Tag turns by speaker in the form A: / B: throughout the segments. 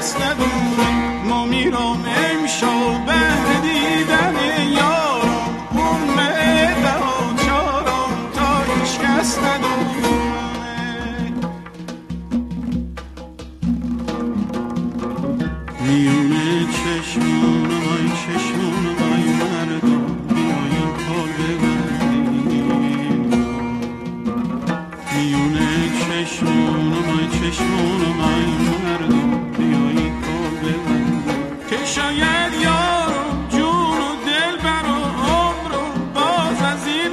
A: کس ندونه ما میرم امشو بهر دیدن یارم اون معده و چارم تا هیچ کس ندونه میونه چشمونم ای چشمونم ای مردم بیاین پال ببندین میونه چشمونم ای چشمونم ای مردم بیاین پال ببندین که شاید یارم جون و دل برا عمرم باز از این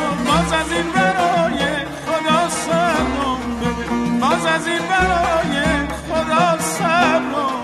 A: برای خدا صبرم بده باز از این برای خدا صبرم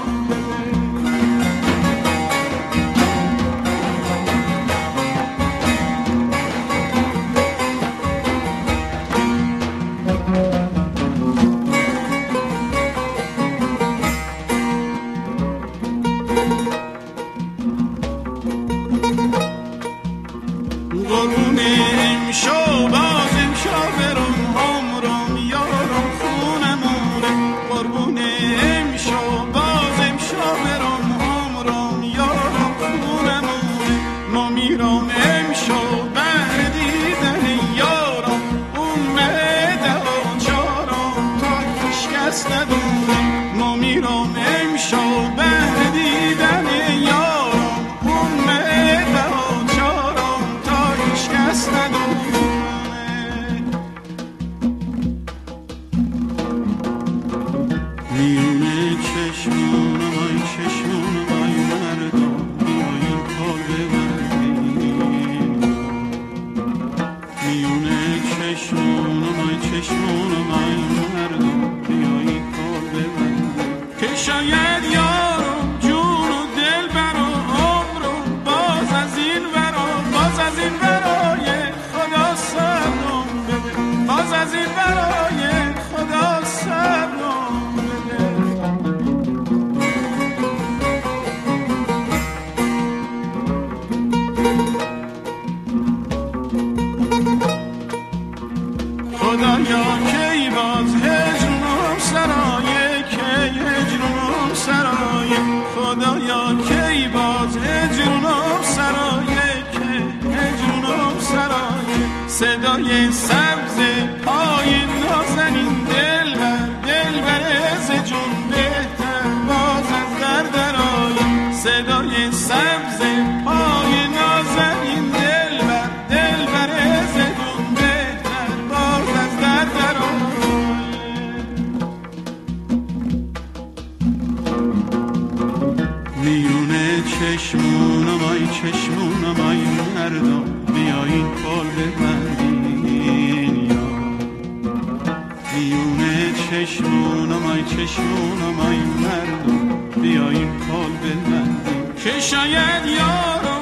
A: صدای سبز پای نازنین دلبر ز جون بهتر باز از در آید صدای سبز پای نازنین دلبر ز جون بهتر باز از در آید میونه چشمونم ای چشمونم ای مردم بیایین پال ببندین یا میونه چشمونم ای چشمونم ای مردم بیایین پال ببندین که شاید یارم